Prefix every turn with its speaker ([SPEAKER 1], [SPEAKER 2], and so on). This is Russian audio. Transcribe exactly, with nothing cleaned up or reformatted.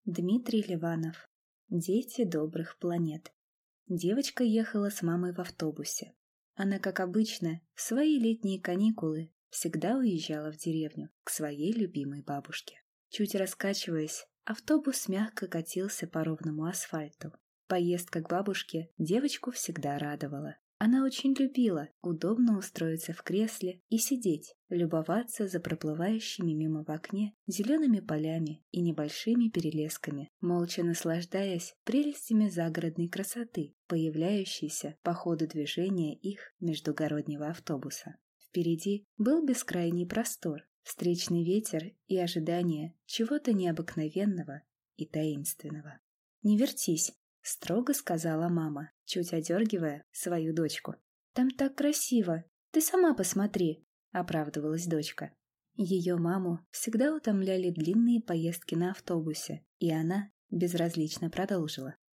[SPEAKER 1] Дмитрий Ливанов. Дети добрых планет. Девочка ехала с мамой в автобусе. Она, как обычно, в свои летние каникулы всегда уезжала в деревню к своей любимой бабушке. Чуть раскачиваясь, автобус мягко катился по ровному асфальту. Поездка к бабушке девочку всегда радовала. Она очень любила удобно устроиться в кресле и сидеть, любоваться за проплывающими мимо в окне зелеными полями и небольшими перелесками, молча наслаждаясь прелестями загородной красоты, появляющейся по ходу движения их междугороднего автобуса. Впереди был бескрайний простор, встречный ветер и ожидание чего-то необыкновенного и таинственного. «Не вертись», — строго сказала мама, чуть одергивая свою дочку. «Там так красиво! Ты сама посмотри!» — оправдывалась дочка. Ее маму всегда утомляли длинные поездки на автобусе, и она безразлично продолжила.